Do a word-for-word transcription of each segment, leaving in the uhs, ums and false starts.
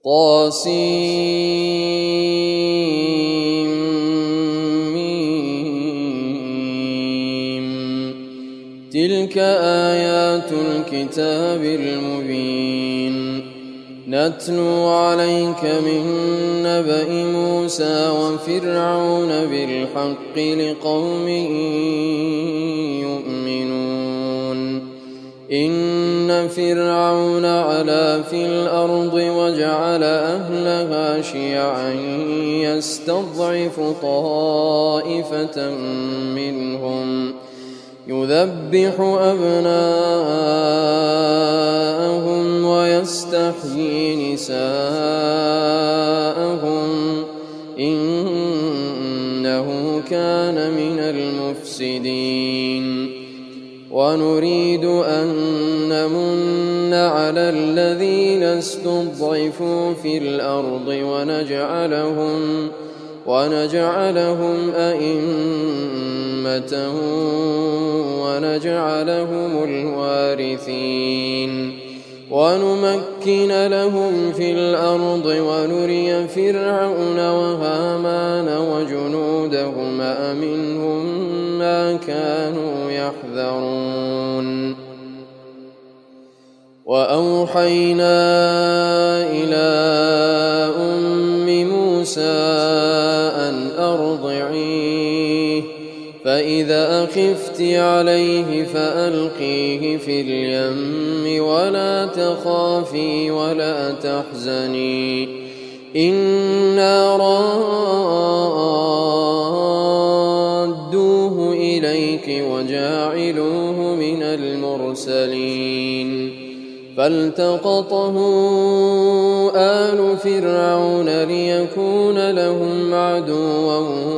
طاسم تلك آيات الكتاب المبين نتلو عليك من نبأ موسى وفرعون بالحق لقوم يؤمنون إن فرعون علا في الأرض وجعل أهلها شيعا يستضعف طائفة منهم يذبح أبناءهم ويستحيي نساءهم إنه كان من المفسدين ونريد أن نمن على الذين استضعفوا في الأرض ونجعلهم ونجعلهم أئمة ونجعلهم الوارثين ونمكن لهم في الأرض ونري فرعون وهامان وجنودهما منهم ما كانوا يحذرون وأوحينا إلى أم موسى أن أرضعيه فإذا خفت عليه فألقيه في اليم ولا تخافي ولا تحزني إنا رادوه إليك وجاعلوه من المرسلين فالتقطه آل فرعون ليكون لهم عدوا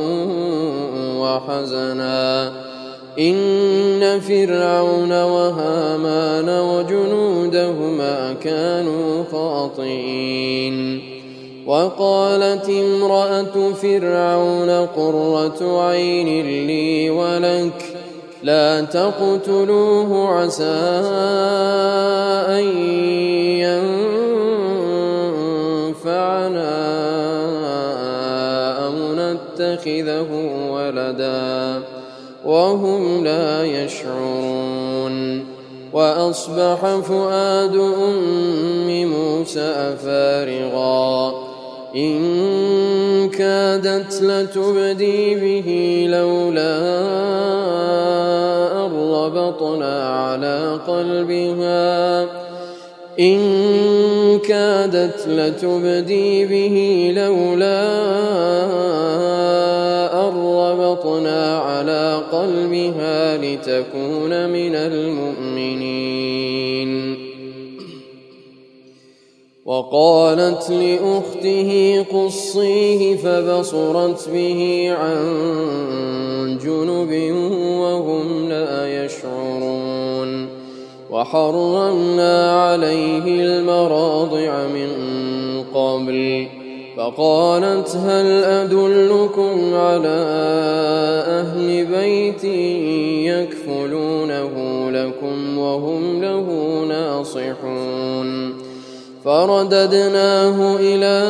وحزنا إن فرعون وهامان وجنودهما كانوا خاطئين وقالت امرأة فرعون قرة عين لي ولك لا تقتلوه عسى أن ينفعنا أو نتخذه ولدا وهم لا يشعرون وأصبح فؤاد أم موسى فارغا إن كادت لتبدي به لولا أن ربطنا على قلبها إن كادت لتبدي به لولا أن ربطنا على قلبها لتكون من المؤمنين وقالت لأخته قصيه فبصرت به عن جنب وهم لا يشعرون وحرمنا عليه المراضع من قبل فقالت هل أدلكم على أهل بيت يكفلونه لكم وهم له ناصحون فرددناه إلى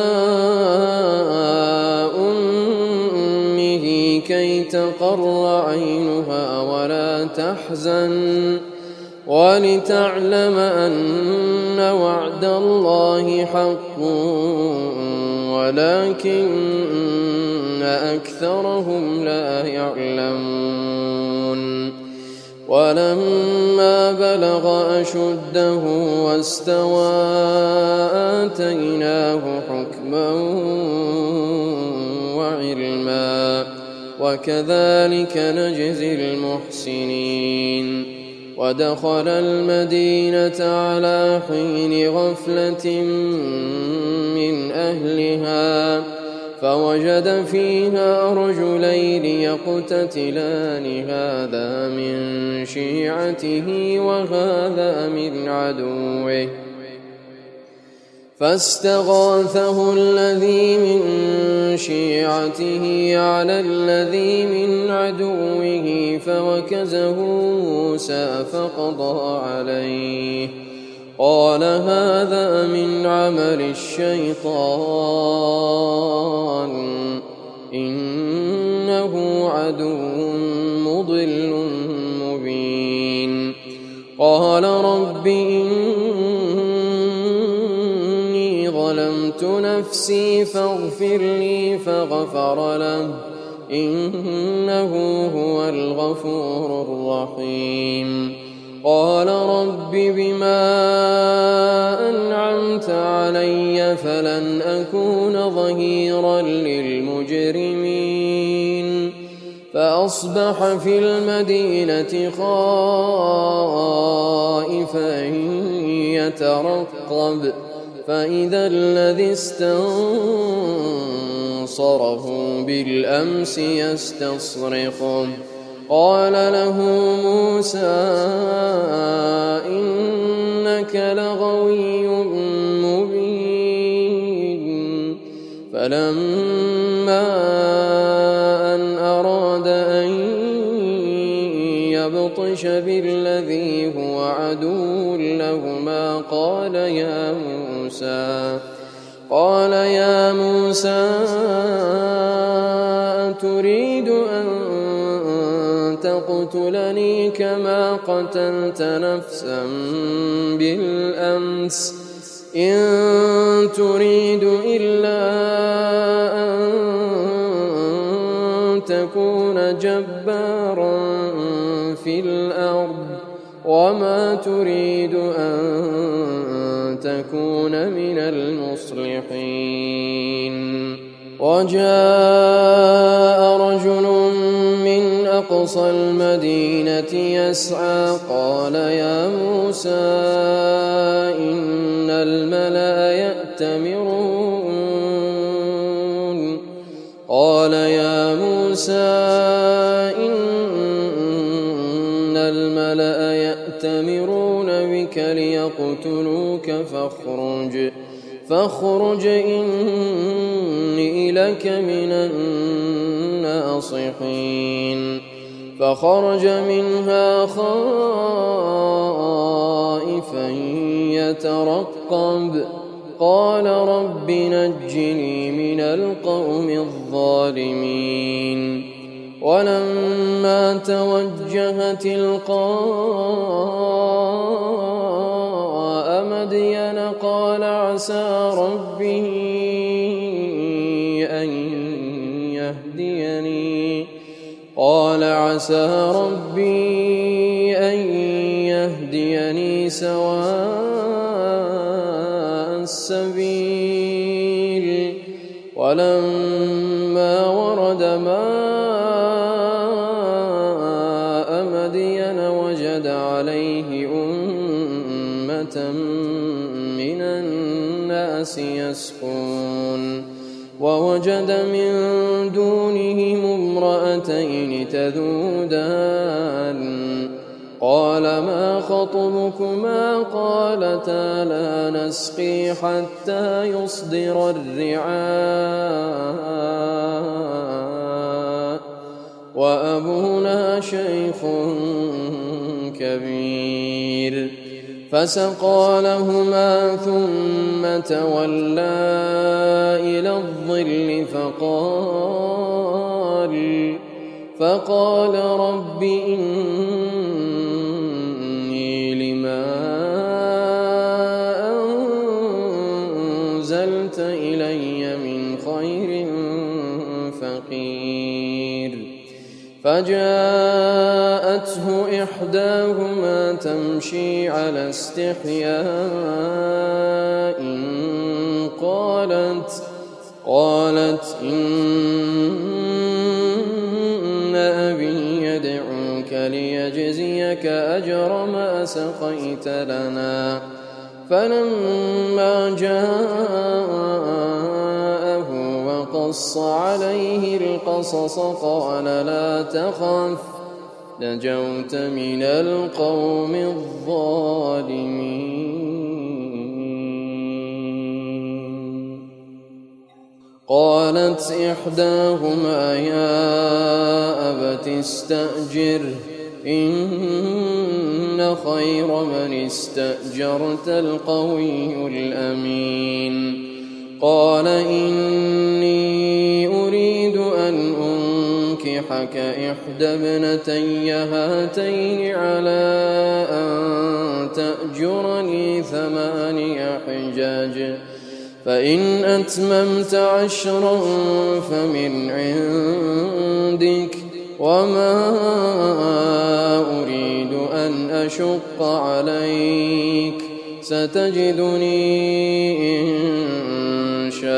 أمه كي تقر عينها ولا تحزن ولتعلم أن وعد الله حق ولكن أكثرهم لا يعلمون ولما بلغ أشده واستوى آتيناه حكما وعلما وكذلك نجزي المحسنين ودخل المدينة على حين غفلة من أهلها فوجد فيها رجلين يقتتلان هذا من شيعته وهذا من عدوه فاستغاثه الذي من شيعته على الذي من عدوه فوكزه موسى فقضى عليه قال هذا من عمل الشيطان إنه عدو مضل مبين قال رب إني ظلمت نفسي فاغفر لي فغفر له إنه هو الغفور الرحيم قال رب بما أنعمت علي فلن أكون ظهيرا للمجرمين فأصبح في المدينة خائفا يترقب فإذا الذي استنصره بالأمس يستصرخه قال له موسى إنك لغوي مبين فلما أن أراد أن يبطش بالذي هو عدو لهما قال يا موسى قال يا موسى أتريد أن تقتلني كما قتلت نفسا بالأمس إن تريد إلا أن تكون جبارا في الأرض وما تريد أن تكون من المصلحين وجاء رجل من أقصى المدينة يسعى قال يا موسى إن الملأ يأتمرون قال يا موسى إن الملأ يأتمرون بك ليقتلوك فاخرج فاخرج إني لك من الناصحين فخرج منها خائفا يترقب قال رب نجني من القوم الظالمين ولما توجه تلقاء مدين قال عسى ربي أن يهديني قال عسى ربي أن يهديني سواء السبيل ولما ورد ماء مدين وجد عليه أمة من الناس يسقون ووجد من دونهم امرأتين تذودان قال ما خطبكما قالتا لا نسقي حتى يصدر الرعاء وأبونا شيخ كبير فسقى لهما ثم تولى إلى الظل فقال فقال رب إني لما أنزلت إلي من خير فقير فجاءته إحداهما تمشي على استحياء قالت قالت إن أبي يدعوك ليجزيك أجر ما سقيت لنا فلما جاءه وقص عليه القصص قال لا تخف نجوت من القوم الظالمين قالت إحداهما يا أبت استأجره إن خير من استأجرت القوي الأمين. قال إني أريد أن أنكحك إحدى ابنتي هاتين على أن تأجرني ثماني حجاج فإن أتممت عشرا فمن عندك وما أريد أن أشق عليك ستجدني إن شاء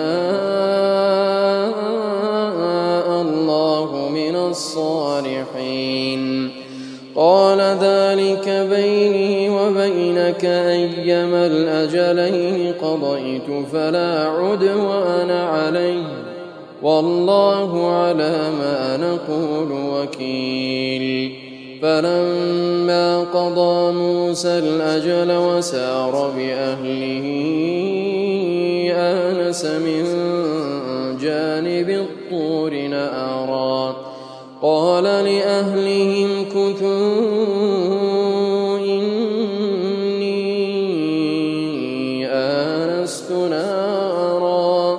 الله من الصالحين. قال ذلك بيني وبينك أيما الأجلين قضيت فلا عدوان علي والله على ما نقول وكيل. فلما قضى موسى الأجل وسار بأهله آنس من جانب الطور نارا قال لأهلهم كثوا إني آنست نارا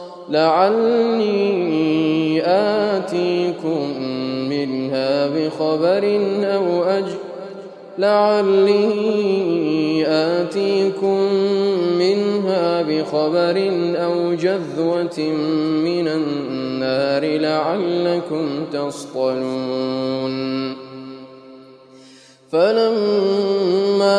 لعلي آتيكم منها بخبر أو أجل لعلي آتيكم منها بخبر أو جذوة من النار لعلكم تصطلون. فلما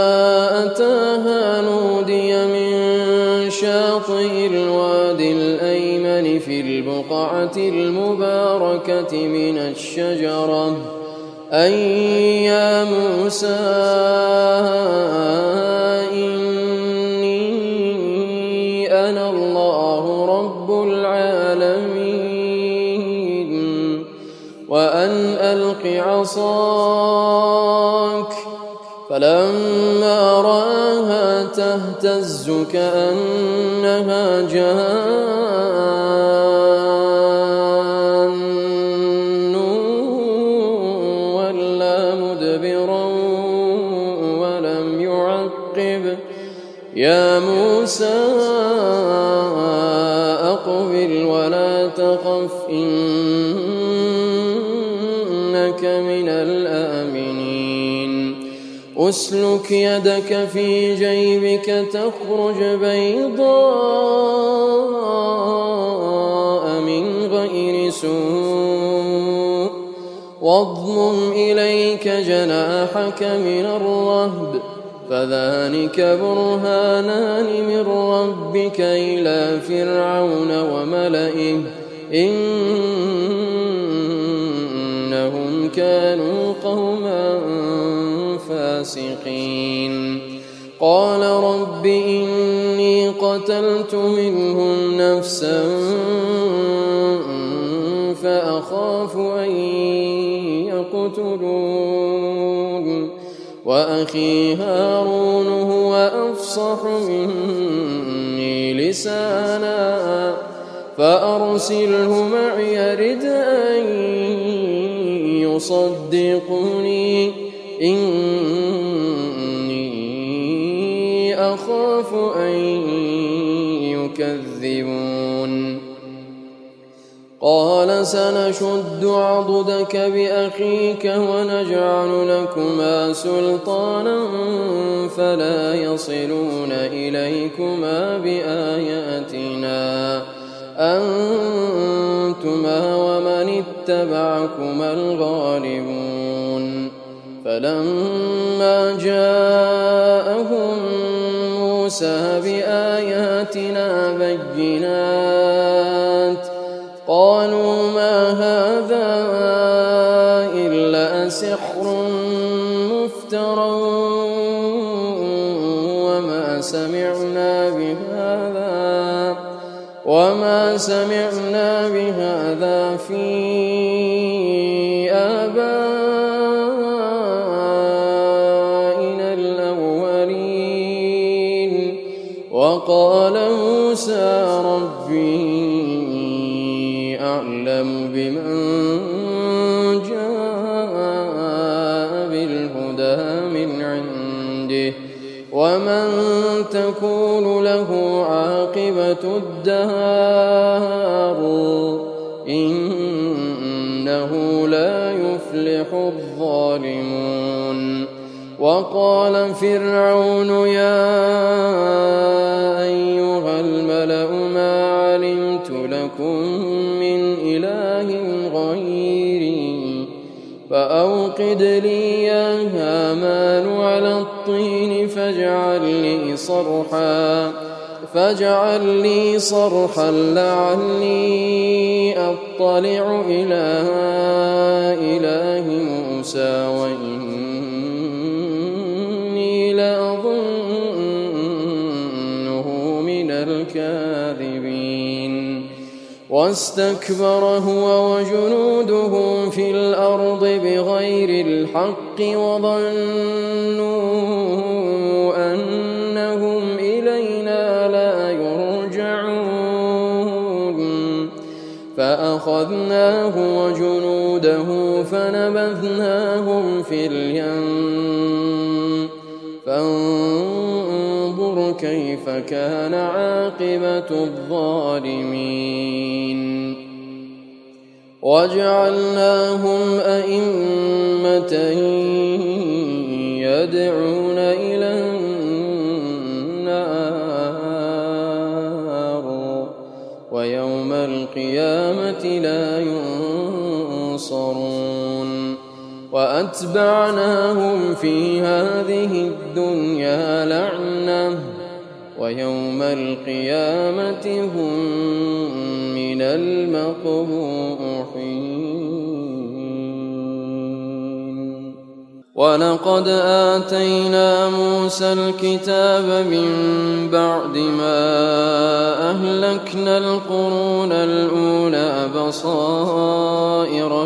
أتاها نودي من شاطئ الوادي الأيمن في البقعة المباركة من الشجرة أن يا موسى إني أنا الله رب العالمين وأن ألق عصاك. فلما رآها تهتز كأنها جان ولا مدبرا ولم يعقب يا موسى أقبل ولا تخف إنك من الآمنين. أسلك يدك في جيبك تخرج بيضاء من غير سوء واضمم إليك جناحك من الرهب فذلك برهانان من ربك إلى فرعون وملئه إنهم كانوا قوما فاسقين. قال رب إني قتلت منهم نفسا فأخاف أن يقتلون وأخي هارون هو أفصح مني لسانا فأرسله معي يرد أن يصدقني إني أخاف أن يكذبون. قال سنشد عضدك بأخيك ونجعل لكما سلطانا فلا يصلون إليكما بآياتنا أنتما ومن اتبعكما الغالبون. فلما جاءهم موسى بآياتنا بينات قالوا ما هذا إلا سحر مفترى وما سمعنا بهذا وما سمعنا بهذا في آبائنا الأولين. وقال موسى ربي أعلم بمن جاء ومن تكون له عاقبة الدار إنه لا يفلح الظالمون. وقال فرعون يا أيها الملأ ما علمت لكم من إله غيري فأوقد لي يا هامان على الطين فاجعل لي صرحا فاجعل لي صرحا لعلي أطلع إلى إله موسى وإني لأظنه من الكاذبين. واستكبر هو وجنوده في الأرض بغير الحق وظنوا أنهم إلينا لا يرجعون فأخذناه وجنوده فنبذناهم في اليم فانظر كيف كان عاقبة الظالمين. وجعلناهم أئمة يدعون إلى النار ويوم القيامة لا ينصرون. وأتبعناهم في هذه الدنيا لعنة ويوم القيامة هم من المقبوحين. ولقد آتينا موسى الكتاب من بعد ما أهلكنا القرون الأولى بصائر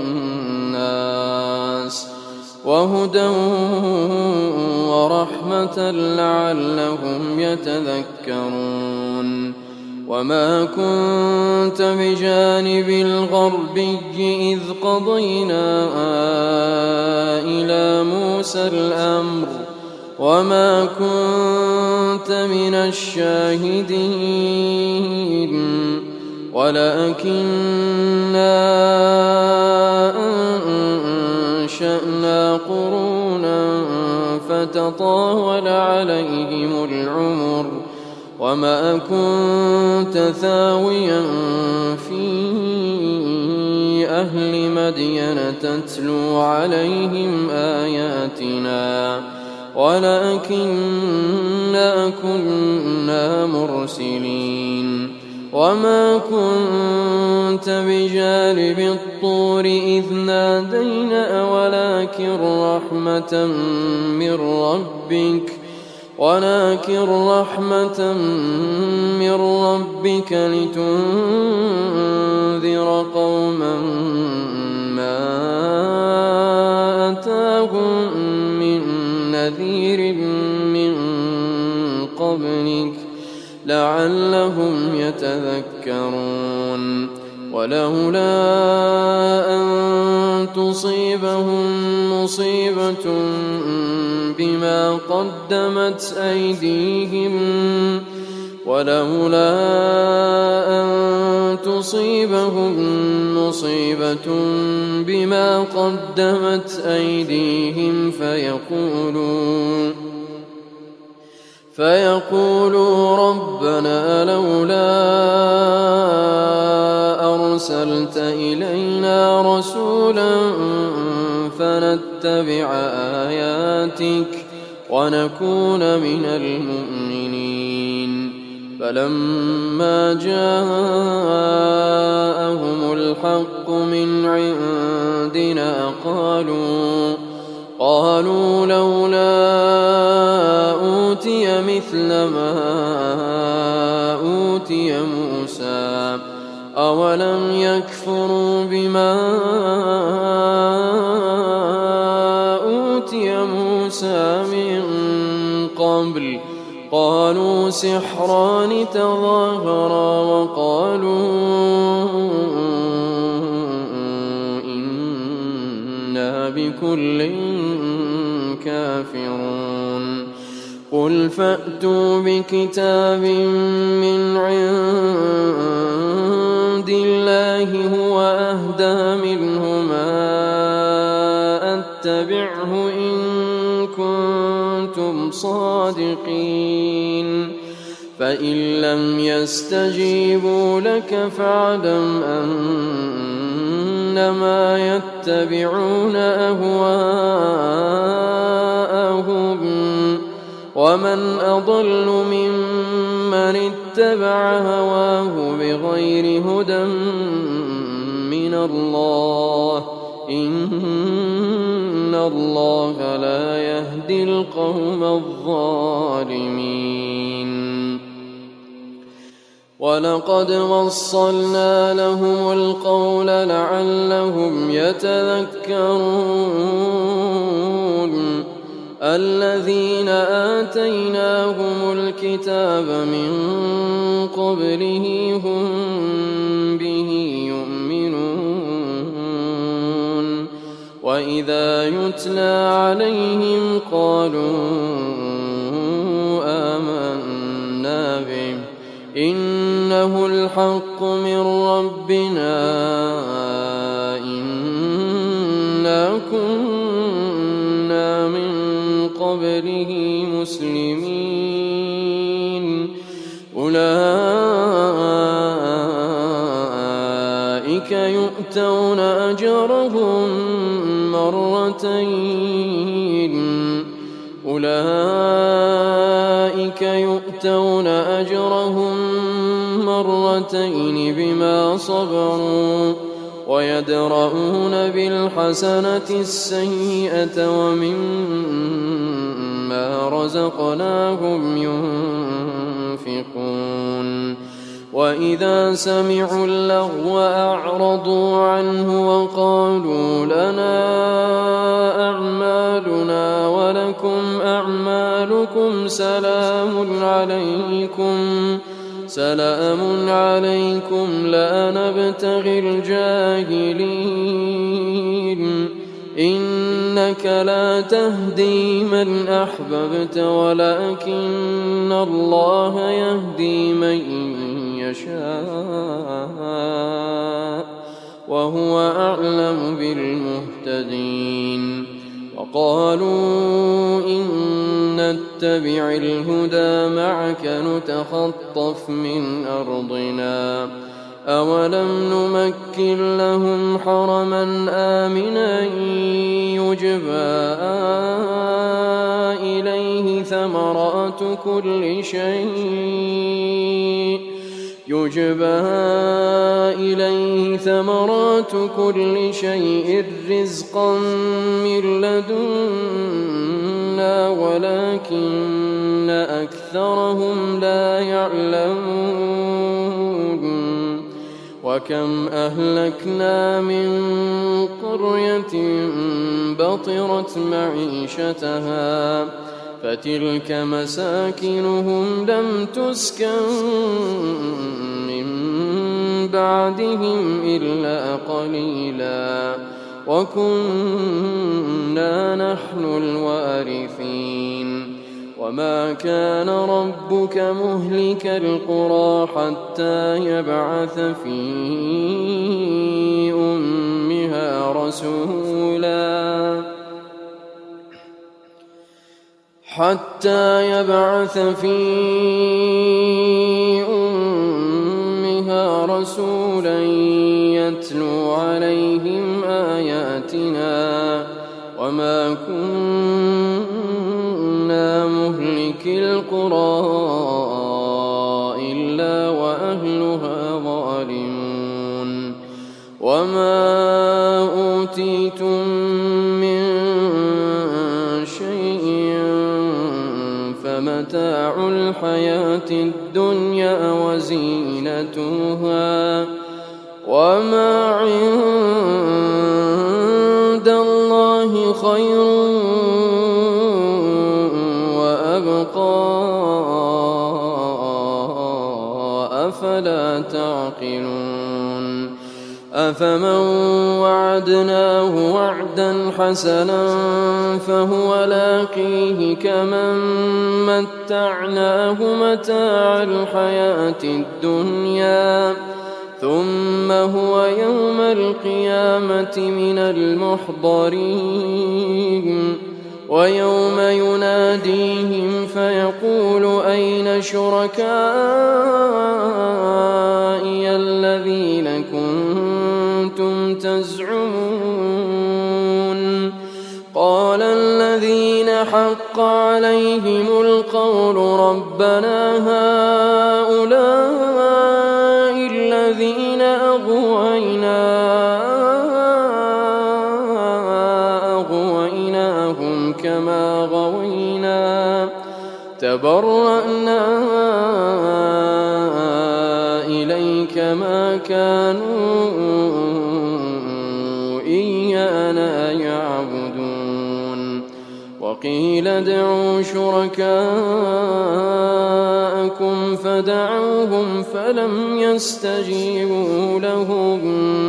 للناس وهدى ورحمة لعلهم يتذكرون. وما كنت بجانب الغربي إذ قضينا إلى موسى الأمر وما كنت من الشاهدين ولكننا أنشأنا قرونا فتطاول عليهم العمر وما كنت ثاويا في أهل مدين تتلو عليهم آياتنا ولكننا كنا مرسلين. وما كنت بجانب الطور إذ نادينا ولكن رحمة من ربك ولكن رحمة من ربك لتنذر قوما ما أتاهم من نذير من قبلك لعلهم يتذكرون. ولولا أن تصيبهم مصيبة بما قدمت أيديهم ولولا أن تصيبهم مصيبة بما قدمت أيديهم فيقولوا فيقولوا ربنا لولا أرسلت إلينا رسولا فنتبع آياتك ونكون من المؤمنين. فلما جاءهم الحق من عندنا قالوا قالوا لولا أوتي مثل ما أوتي موسى أولم يكفروا بما أوتي موسى من قبل قالوا سحران تظاهرا وقالوا إنا بكل كافرون. قل فأتوا بكتاب من عند الله هو أهدى منهما أتبعه إن كنتم صادقين فإن لم يستجيبوا لك فاعلم أنما يتبعون أهواءهم ومن أضل ممن اتبع هواه بغير هدى من الله إن الله لا يهدي القوم الظالمين ولقد وصلنا لهم القول لعلهم يتذكرون الذين آتيناهم الكتاب من قبله هم به يؤمنون وإذا يتلى عليهم قالوا آمنا به إنه الحق من ربنا إنا كنا من قبله مسلمين أولئك يؤتون أجرهم مرتين أولئك يؤتون أجرهم مرتين بما صبروا ويدرؤون بالحسنة السيئة ومما رزقناهم ينفقون وإذا سمعوا اللغو أعرضوا عنه وقالوا لنا أعمالنا ولكم أعمالكم سلام عليكم سلام عليكم لا نبتغي الجاهلين إنك لا تهدي من أحببت ولكن الله يهدي من يشاء وهو أعلم بالمهتدين وقالوا إن نتبع الهدى معك نتخطف من أرضنا أولم نمكن لهم حرما آمنا يجبى إليه ثمرات كل شيء يجبى إليه ثمرات كل شيء رزقا من لدنا ولكن أكثرهم لا يعلمون وكم أهلكنا من قرية بطرت معيشتها فتلك مساكنهم لم تسكن من بعدهم إلا قليلا وكنا نحن الوارثين وما كان ربك مهلك القرى حتى يبعث في أمها رسولا حتى يبعث في أمها رسولا يتلو عليهم آياتنا وما كنا مهلك القرى إلا وأهلها ظالمون وما أوتيتم من شيء فمتاع الحياة الدنيا وزينتها وما عند الله خير وأبقى أفلا تعقلون أفمن وعدناه وعدا حسنا فهو لاقيه كمن متعناه متاع الحياة الدنيا ثم هو يوم القيامة من المحضرين ويوم يناديهم فيقول أين شركائي الذين كنتم تزعمون قال الذين حق عليهم القول ربنا هؤلاء الذين أغوينا أغويناهم كما غوينا تبرأنا إليك ما كانوا إيانا يعبدون وقيل ادعوا شركاءكم فدعوهم فلم يستجيبوا لهم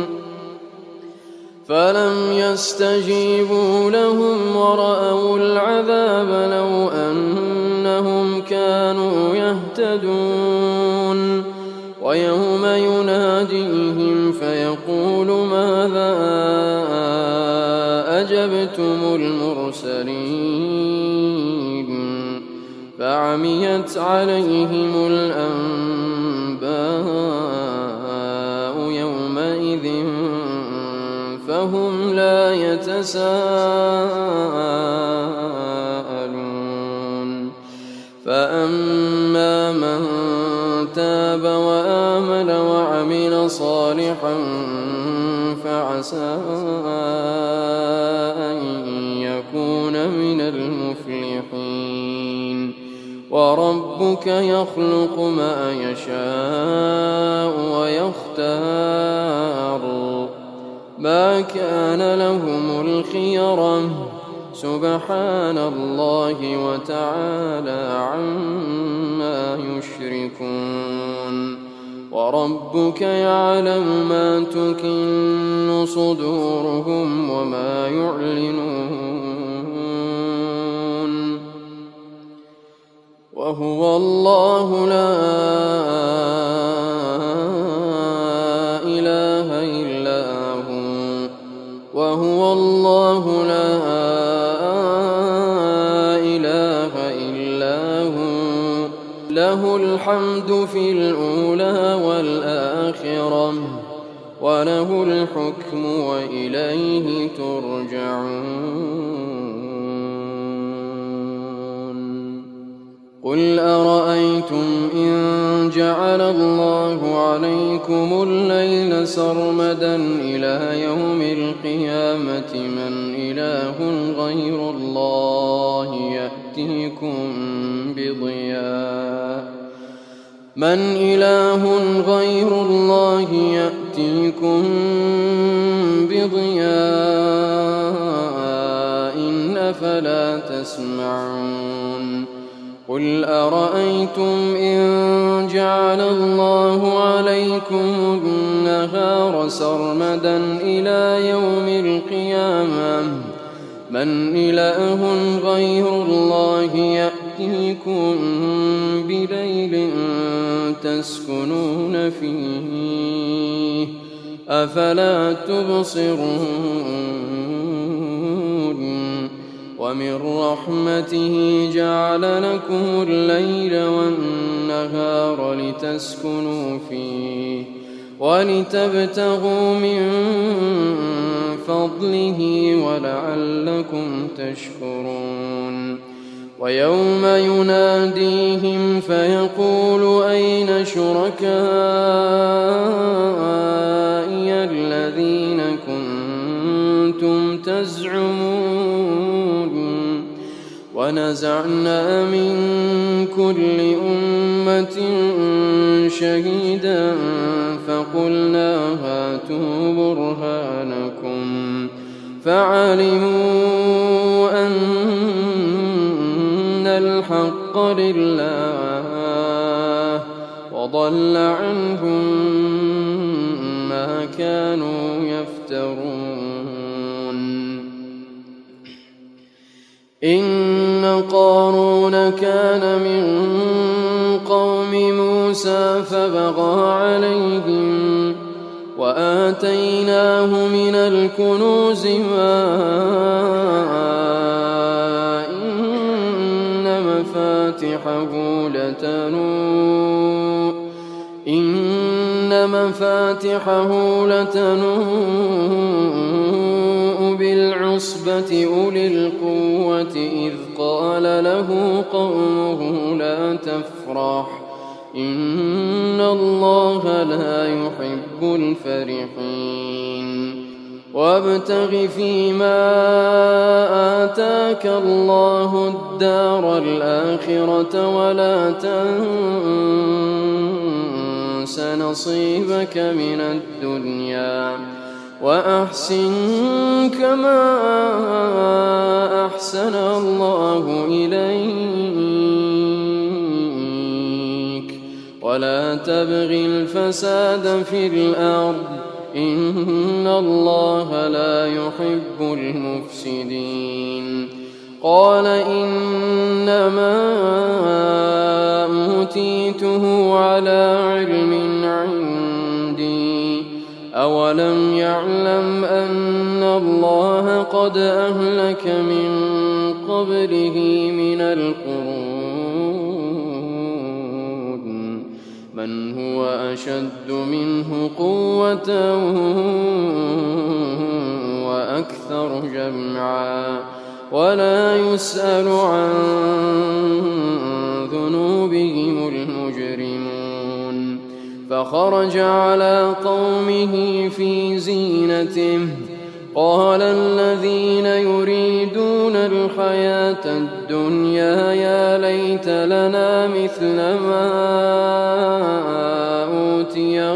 فلم يستجيبوا لهم ورأوا العذاب لو أنهم كانوا يهتدون ويوم يناديهم فيقول ماذا أجبتم المرسلين فعميت عليهم الأنباء يومئذ فهم لا يتساءلون فأما من تاب وآمن وعمل صالحا فعسى أن يكون من المفلحين وربك يخلق ما يشاء ويختار ما كان لهم الخيرة سبحان الله وتعالى عما يشركون وربك يعلم ما تكن صدورهم وما يعلنون وهو الله لا إله إلا هو وهو الله لا إله إلا هو له الحمد في الأولى والآخرة وله الحكم وإليه ترجعون قل أرأيتم إن جعل الله عليكم الليل سرمدا إلى يوم القيامة من إله غير الله يأتيكم بضياء من إله غير الله يأتيكم بضياء أفلا تسمعون قل أرأيتم إن جعل الله عليكم النهار سرمدا إلى يوم القيامة من إله غير الله يأتيكم بليل تسكنون فيه أفلا تبصرون ومن رحمته جعل لكم الليل والنهار لتسكنوا فيه ولتبتغوا من فضله ولعلكم تشكرون ويوم يناديهم فيقول أين شركائي الذين كنتم تزعمون ونزعنا من كل أمة شهيدا فقلنا هاتوا برهانكم فعلموا أن الحق لله وضل عنهم ما ما كانوا يفترون. إن قارون كان من قوم موسى فبغى عليهم وآتيناه من الكنوز ما إن مفاتحه لتنوء إن مفاتحه لتنوء بالعصبة أولي القوة إذ قال له قومه لا تفرح إن الله لا يحب الفرحين. وابتغ فيما آتاك الله الدار الآخرة ولا تنس نصيبك من الدنيا وأحسن كما أحسن الله إليك ولا تبغ الفساد في الأرض إن الله لا يحب المفسدين. قال إنما أوتيته على علم عندي أولم يعلم أن الله قد أهلك من قبله من القرون من هو أشد منه قوة وأكثر جمعا ولا يسأل عن ذنوبهم المجرمون. فخرج على قومه في زينته قال الذين يريدون الحياة الدنيا يا ليت لنا مثل ما أوتي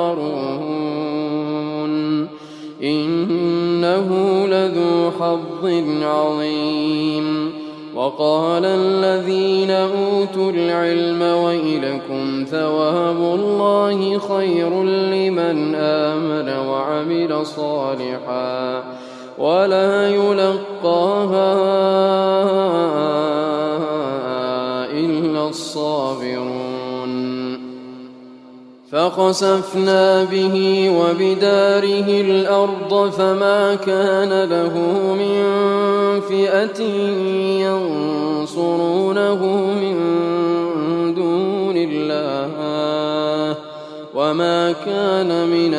قارون إنه لذو حظ عظيم. وقال الذين أوتوا العلم ويلكم ثواب الله خير لمن آمن وعمل صالحا ولا يلقاها إلا الصابرون. فخسفنا به وبداره الأرض فما كان له من فئة ينصرونه من دون الله وما كان من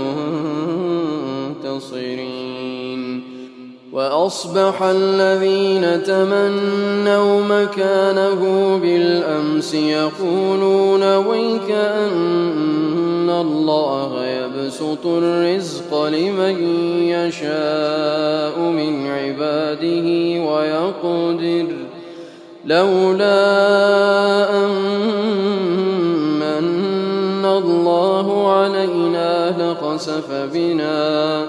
المنتصرين. وأصبح الذين تمنوا مكانه بالأمس يقولون ويكأن الله يبسط الرزق لمن يشاء من عباده ويقدر لولا أمن الله علينا لخسف بنا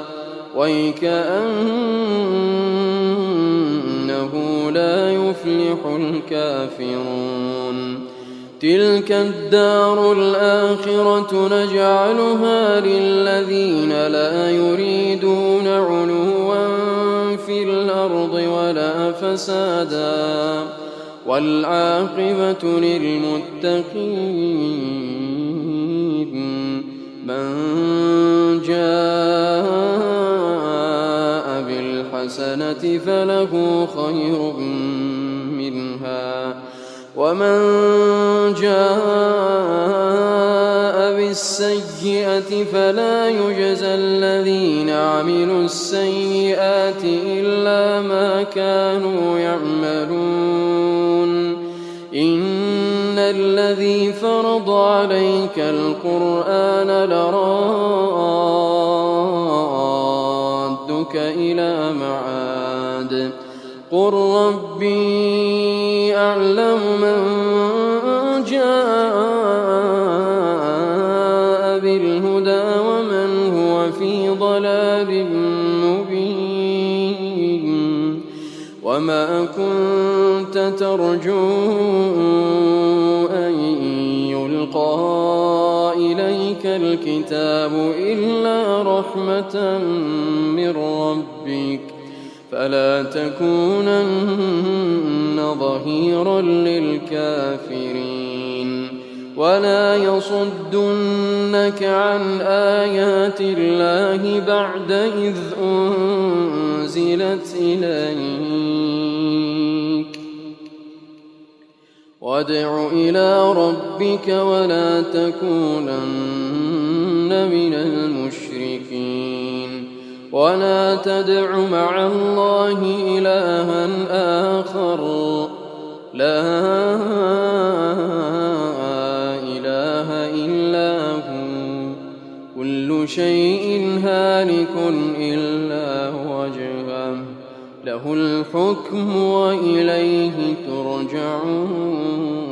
ويكأنه لا يفلح الكافرون. تلك الدار الآخرة نجعلها للذين لا يريدون علوا في الأرض ولا فسادا والعاقبة للمتقين. من جاء بالحسنة فله خير منها ومن جاء بالسيئة فلا يجزى الذين عملوا السيئات إلا ما كانوا يعملون. إن الذي فرض عليك القرآن لرادك إلى معاد قل ربي أعلم من جاء بالهدى ومن هو في ضلال مبين. وما كنت ترجو أن يلقى إليك يأتيك الكتاب إلا رحمة من ربك فلا تكونن ظهيرا للكافرين ولا يصدنك عن آيات الله بعد إذ أنزلت إليك وادع إلى ربك ولا تكونن من المشركين ولا تدع مع الله إلها آخر لا إله إلا هو كل شيء هالك إلا وجهه له الحكم وإليه ترجعون.